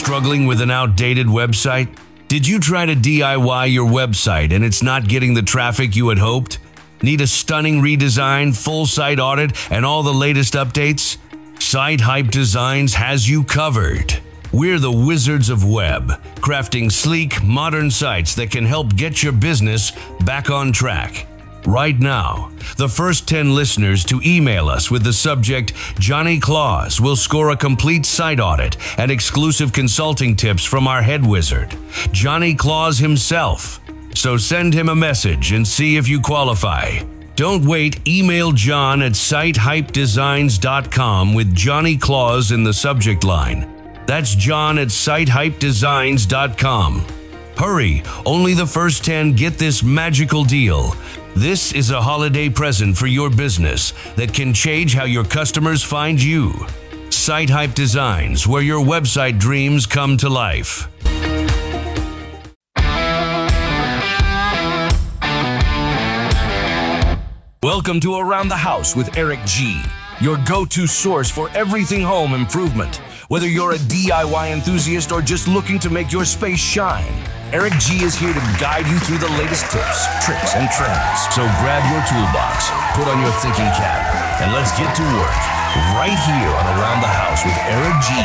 Struggling with an outdated website? Did you try to DIY your website and it's not getting the traffic you had hoped? Need a stunning redesign, full site audit, and all the latest updates? Site Hype Designs has you covered. We're the wizards of web, crafting sleek, modern sites that can help get your business back on track. Right now, the first 10 listeners to email us with the subject Johnny Claus will score a complete site audit and exclusive consulting tips from our head wizard, Johnny Claus himself. So send him a message and see if you qualify. Don't wait, email John at sitehypedesigns.com with Johnny Claus in the subject line. That's John at sitehypedesigns.com. Hurry, only the first 10 get this magical deal. This is a holiday present for your business that can change how your customers find you. Site Hype Designs, where your website dreams come to life. Welcome to Around the House with Eric G., your go-to source for everything home improvement. Whether you're a DIY enthusiast or just looking to make your space shine, Eric G. is here to guide you through the latest tips, tricks, and trends. So grab your toolbox, put on your thinking cap, and let's get to work right here on Around the House with Eric G.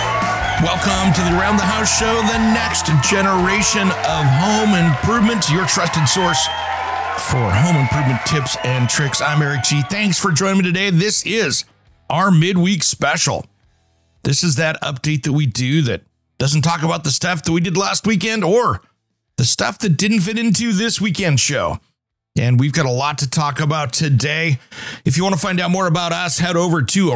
Welcome to the Around the House show, the next generation of home improvement, your trusted source for home improvement tips and tricks. I'm Eric G. Thanks for joining me today. This is our midweek special. This is that update that we do that doesn't talk about the stuff that we did last weekend or the stuff that didn't fit into this weekend show. And we've got a lot to talk about today. If you want to find out more about us, head over to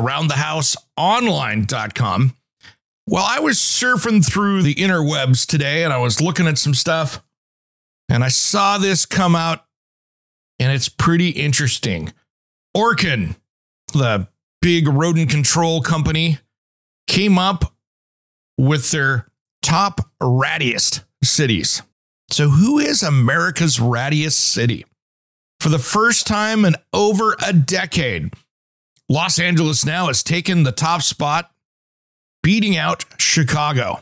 aroundthehouseonline.com. Well, I was surfing through the interwebs today and I was looking at some stuff and I saw this come out and it's pretty interesting. Orkin, the big rodent control company, came up with their top rattiest cities. So who is America's rattiest city? For the first time in over a decade, Los Angeles now has taken the top spot, beating out Chicago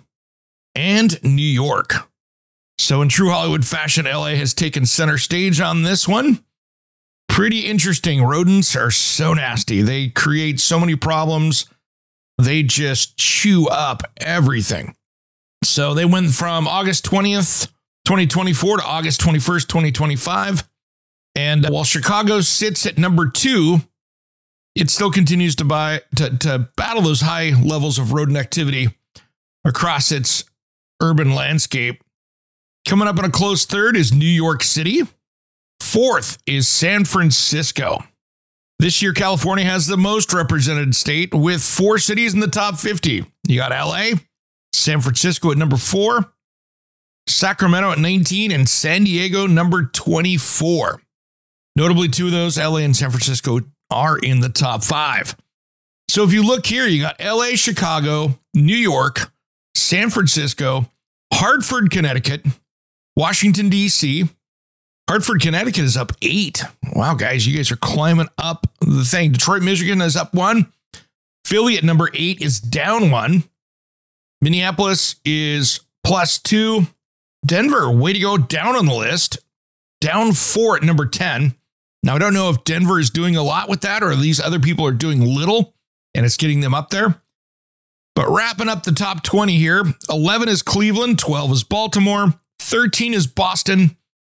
and New York. So in true Hollywood fashion, LA has taken center stage on this one. Pretty interesting. Rodents are so nasty. They create so many problems. They just chew up everything. So they went from August 20th, 2024 to August 21st, 2025. And while Chicago sits at number 2, it still continues to battle those high levels of rodent activity across its urban landscape. Coming up in a close third is New York City. Fourth is San Francisco. This year, California has the most represented state with 4 cities in the top 50. You got LA, San Francisco at number 4, Sacramento at 19, and San Diego number 24. Notably, 2 of those, LA and San Francisco, are in the top 5. So if you look here, you got LA, Chicago, New York, San Francisco, Hartford, Connecticut, Washington, D.C., Hartford, Connecticut is up 8. Wow, guys, you guys are climbing up the thing. Detroit, Michigan is up 1. Philly at number 8 is down 1. Minneapolis is plus 2. Denver, way to go, down on the list. Down 4 at number 10. Now, I don't know if Denver is doing a lot with that or these other people are doing little and it's getting them up there. But wrapping up the top 20 here, 11 is Cleveland, 12 is Baltimore, 13 is Boston,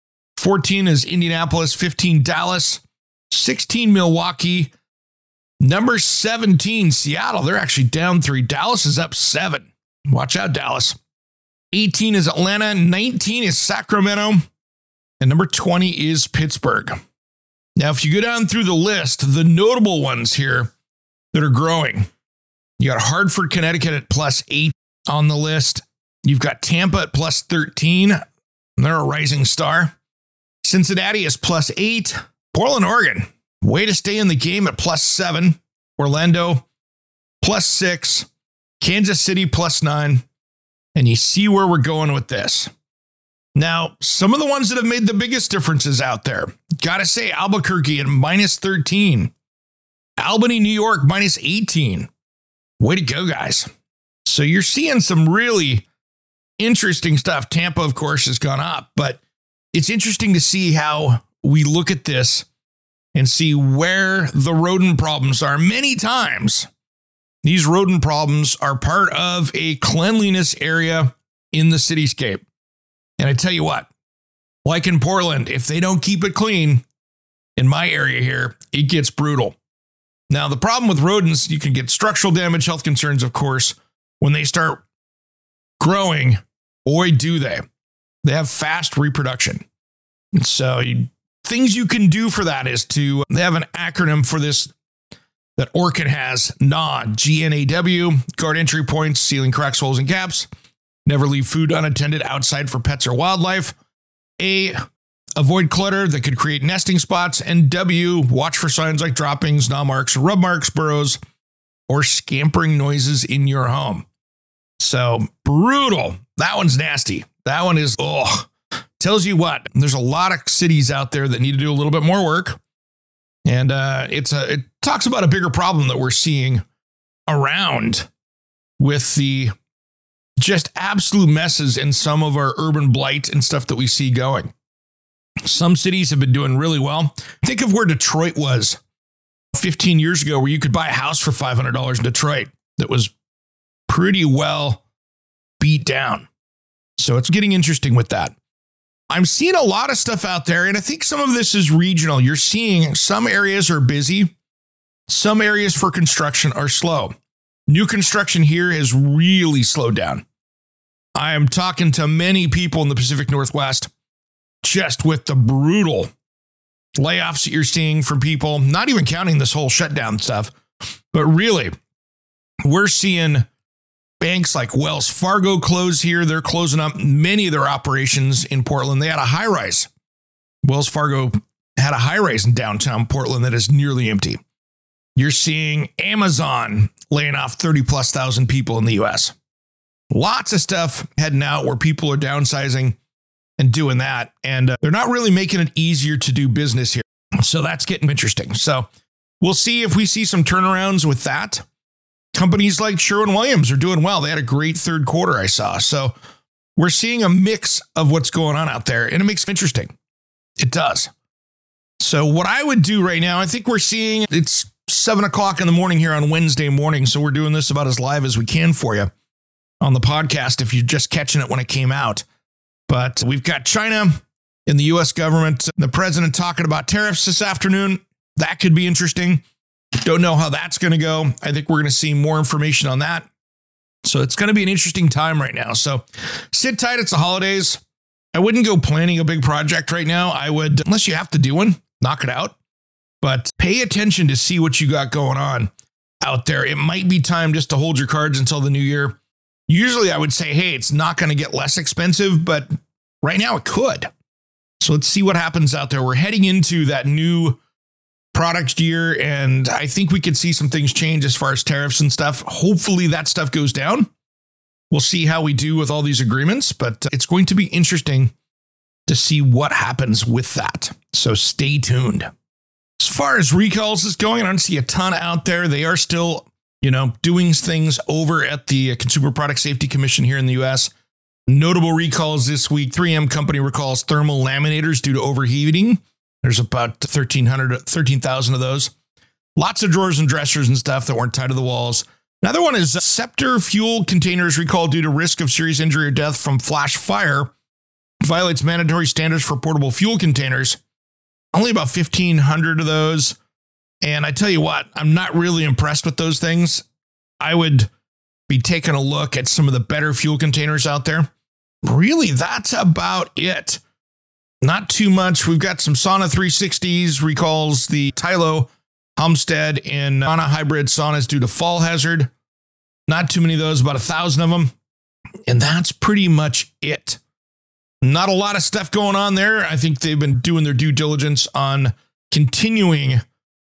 14 is Indianapolis, 15 Dallas, 16 Milwaukee, number 17 Seattle. They're actually down 3. Dallas is up 7. Watch out, Dallas. 18 is Atlanta, 19 is Sacramento, and number 20 is Pittsburgh. Now, if you go down through the list, the notable ones here that are growing, you got Hartford, Connecticut at plus 8 on the list. You've got Tampa at plus 13. They're a rising star. Cincinnati is plus 8. Portland, Oregon, way to stay in the game at plus 7. Orlando, plus 6. Kansas City, plus 9. And you see where we're going with this. Now, some of the ones that have made the biggest differences out there, gotta say Albuquerque at minus 13. Albany, New York, minus 18. Way to go, guys. So you're seeing some really interesting stuff. Tampa, of course, has gone up, but it's interesting to see how we look at this and see where the rodent problems are. Many times, these rodent problems are part of a cleanliness area in the cityscape. And I tell you what, like in Portland, if they don't keep it clean, in my area here, it gets brutal. Now, the problem with rodents, you can get structural damage, health concerns, of course. When they start growing, boy, do they. They have fast reproduction. And so things you can do for that is they have an acronym for this that Orkin has, GNAW, G-N-A-W, guard entry points, sealing cracks, holes, and gaps. Never leave food unattended outside for pets or wildlife. A, avoid clutter that could create nesting spots. And W, watch for signs like droppings, gnaw marks, rub marks, burrows, or scampering noises in your home. So brutal. That one's nasty. That one is, tells you what, there's a lot of cities out there that need to do a little bit more work. And it talks about a bigger problem that we're seeing around with the just absolute messes in some of our urban blight and stuff that we see going. Some cities have been doing really well. Think of where Detroit was 15 years ago, where you could buy a house for $500 in Detroit that was pretty well beat down. So it's getting interesting with that. I'm seeing a lot of stuff out there, and I think some of this is regional. You're seeing some areas are busy. Some areas for construction are slow. New construction here has really slowed down. I am talking to many people in the Pacific Northwest just with the brutal layoffs that you're seeing from people, not even counting this whole shutdown stuff, but really, we're seeing banks like Wells Fargo close here. They're closing up many of their operations in Portland. They had a high rise. Wells Fargo had a high rise in downtown Portland that is nearly empty. You're seeing Amazon laying off 30,000+ people in the US. Lots of stuff heading out where people are downsizing and doing that. And they're not really making it easier to do business here. So that's getting interesting. So we'll see if we see some turnarounds with that. Companies like Sherwin-Williams are doing well. They had a great third quarter, I saw. So we're seeing a mix of what's going on out there, and it makes it interesting. It does. So what I would do right now, I think we're seeing it's 7 o'clock in the morning here on Wednesday morning. So we're doing this about as live as we can for you on the podcast if you're just catching it when it came out. But we've got China and the U.S. government, the president talking about tariffs this afternoon. That could be interesting. Don't know how that's going to go. I think we're going to see more information on that. So it's going to be an interesting time right now. So sit tight. It's the holidays. I wouldn't go planning a big project right now. I would, unless you have to do one, knock it out. But pay attention to see what you got going on out there. It might be time just to hold your cards until the new year. Usually I would say, hey, it's not going to get less expensive, but right now it could. So let's see what happens out there. We're heading into that new product year, and I think we could see some things change as far as tariffs and stuff. Hopefully that stuff goes down. We'll see how we do with all these agreements, but it's going to be interesting to see what happens with that. So stay tuned. As far as recalls is going, I don't see a ton out there. They are still, doing things over at the Consumer Product Safety Commission here in the U.S. Notable recalls this week. 3M company recalls thermal laminators due to overheating. There's about 13,000 of those. Lots of drawers and dressers and stuff that weren't tied to the walls. Another one is Scepter fuel containers recalled due to risk of serious injury or death from flash fire. Violates mandatory standards for portable fuel containers. Only about 1,500 of those. And I tell you what, I'm not really impressed with those things. I would be taking a look at some of the better fuel containers out there. Really, that's about it. Not too much. We've got some Sauna 360s, recalls the Tylo, Homestead, and Sauna hybrid saunas due to fall hazard. Not too many of those, about 1,000 of them. And that's pretty much it. Not a lot of stuff going on there. I think they've been doing their due diligence on continuing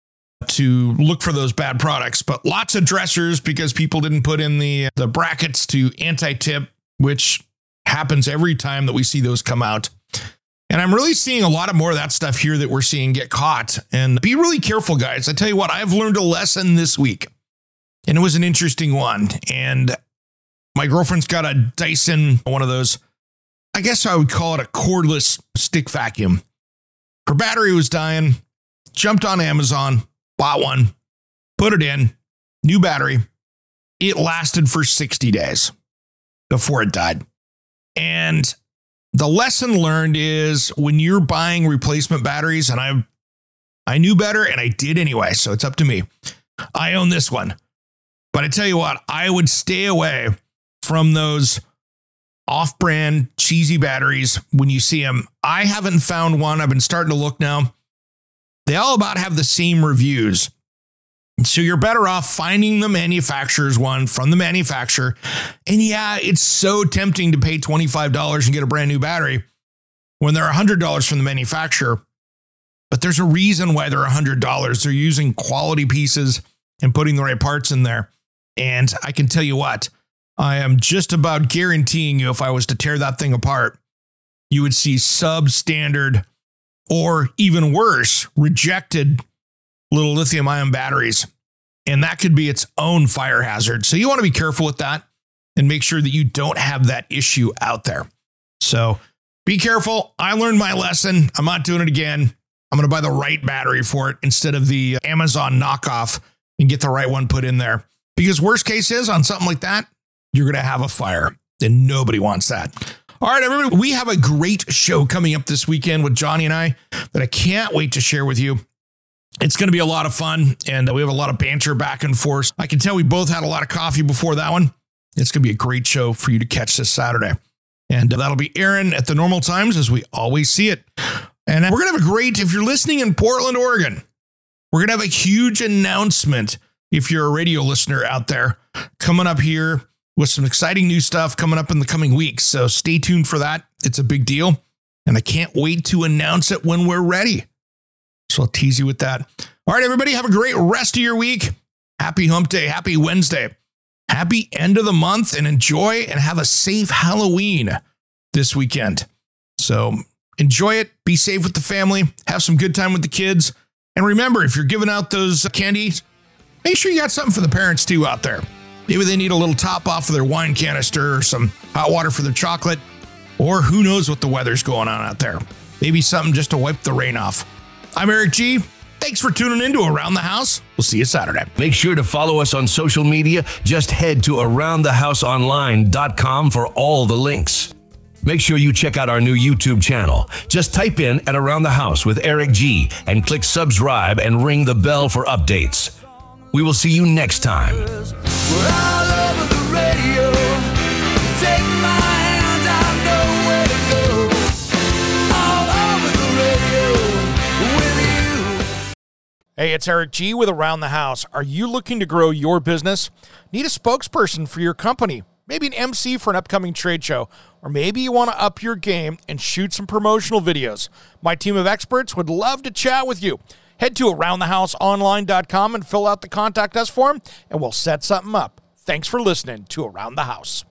to look for those bad products, but lots of dressers because people didn't put in the brackets to anti-tip, which happens every time that we see those come out. And I'm really seeing a lot of more of that stuff here that we're seeing get caught. And be really careful, guys. I tell you what, I've learned a lesson this week, and it was an interesting one. And My girlfriend's got a Dyson, one of those, I guess I would call it a cordless stick vacuum. Her battery was dying, jumped on Amazon, bought one, put it in, new battery. It lasted for 60 days before it died. And the lesson learned is when you're buying replacement batteries, and I knew better and I did anyway, so it's up to me. I own this one. But I tell you what, I would stay away from those off-brand cheesy batteries when you see them. I haven't found one. I've been starting to look now. They all about have the same reviews. So you're better off finding the manufacturer's one from the manufacturer. And yeah, it's so tempting to pay $25 and get a brand new battery when they're $100 from the manufacturer. But there's a reason why they're $100. They're using quality pieces and putting the right parts in there. And I can tell you what, I am just about guaranteeing you if I was to tear that thing apart, you would see substandard or even worse, rejected little lithium-ion batteries. And that could be its own fire hazard. So you want to be careful with that and make sure that you don't have that issue out there. So be careful. I learned my lesson. I'm not doing it again. I'm going to buy the right battery for it instead of the Amazon knockoff and get the right one put in there. Because worst case is on something like that, you're going to have a fire and nobody wants that. All right, everybody, we have a great show coming up this weekend with Johnny and I that I can't wait to share with you. It's going to be a lot of fun, and we have a lot of banter back and forth. I can tell we both had a lot of coffee before that one. It's going to be a great show for you to catch this Saturday. And that'll be airing at the normal times as we always see it. And we're going to have a great, if you're listening in Portland, Oregon, we're going to have a huge announcement if you're a radio listener out there coming up here with some exciting new stuff coming up in the coming weeks. So stay tuned for that. It's a big deal, and I can't wait to announce it when we're ready. So I'll tease you with that. All right, everybody, have a great rest of your week. Happy Hump Day. Happy Wednesday. Happy end of the month, and enjoy and have a safe Halloween this weekend. So enjoy it. Be safe with the family. Have some good time with the kids. And remember, if you're giving out those candies, make sure you got something for the parents too out there. Maybe they need a little top off of their wine canister or some hot water for their chocolate, or who knows what the weather's going on out there. Maybe something just to wipe the rain off. I'm Eric G. Thanks for tuning in to Around the House. We'll see you Saturday. Make sure to follow us on social media. Just head to aroundthehouseonline.com for all the links. Make sure you check out our new YouTube channel. Just type in at Around the House with Eric G and click subscribe and ring the bell for updates. We will see you next time. We're all over the radio. Take my hand, I know where to go. All over the radio with you. Hey, it's Eric G with Around the House. Are you looking to grow your business? Need a spokesperson for your company? Maybe an MC for an upcoming trade show? Or maybe you want to up your game and shoot some promotional videos? My team of experts would love to chat with you. Head to aroundthehouseonline.com and fill out the Contact Us form, and we'll set something up. Thanks for listening to Around the House.